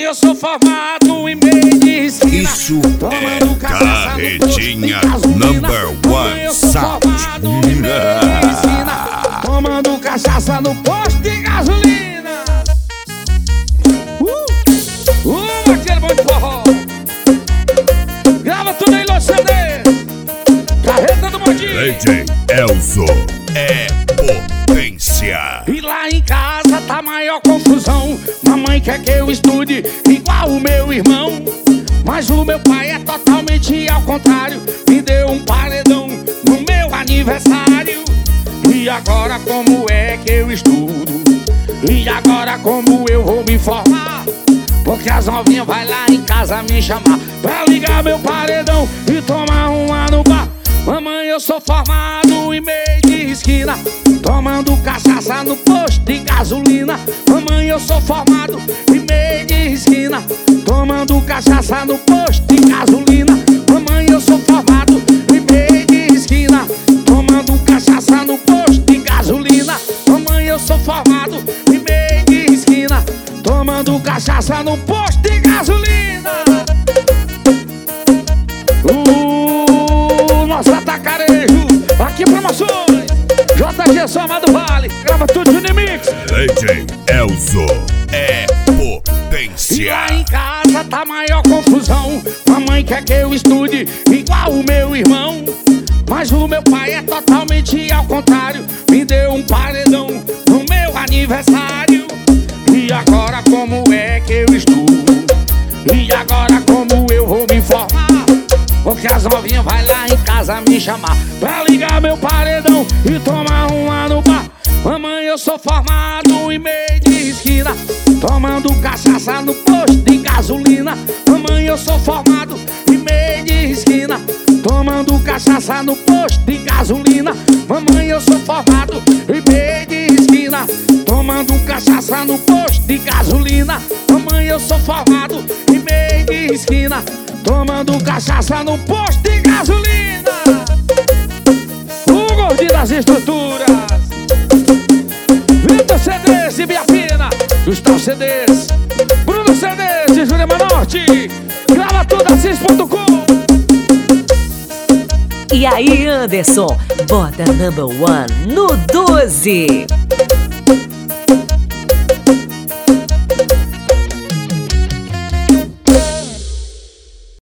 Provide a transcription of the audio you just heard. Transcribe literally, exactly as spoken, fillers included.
eu sou formado em medicina. Isso é Carretinha Number One Sound. Tomando cachaça no posto de gasolina. Uh, uh, aquele bom de forró. Grava tudo aí no C D. Carreta do Mondinho. D J Elzo é potência. E lá em casa tá maior confusão. Mamãe quer que eu estude igual o meu irmão, mas o meu pai é totalmente ao contrário. Me deu um paredão no meu aniversário. E agora como é que eu estudo? E agora como eu vou me formar? Porque as novinhas vai lá em casa me chamar pra ligar meu paredão e tomar uma no bar. Mamãe, eu sou formado em meio de esquina, tomando cachaça no posto de gasolina. Mamãe, eu sou formado em meio de esquina, tomando cachaça no posto de gasolina. Mamãe, eu sou formado em meio de esquina, tomando cachaça no posto de gasolina. Mamãe, eu sou formado em meio de esquina, tomando cachaça no posto de gasolina. Uh, nosso atacarejo, aqui promoções, J G Soma do Vale, grava tudo de Unimix. D J Elzo é potência. E lá em casa tá maior confusão. Mamãe quer que eu estude igual o meu irmão, mas o meu pai é totalmente ao contrário. Me deu um paredão no meu aniversário. E agora como é que eu estudo? E agora como eu vou me formar? Porque as novinhas vai lá em casa me chamar pra ligar meu paredão e tomar uma no bar. Mamãe, eu sou formado em meio de esquina, tomando cachaça no posto de gasolina. Mamãe, eu sou formado em meio de esquina, tomando cachaça no posto de gasolina. Mamãe, eu sou formado em meio de esquina, tomando cachaça no posto de gasolina. Mamãe, eu sou formado em meio de esquina, tomando cachaça no posto de gasolina. O gordinho das estruturas, Vitor C Ds e Biapina, Gustavo C Ds, Bruno C Ds e Jurema Norte. Grava tudo assis ponto com. E aí, Anderson, bota number one no doze.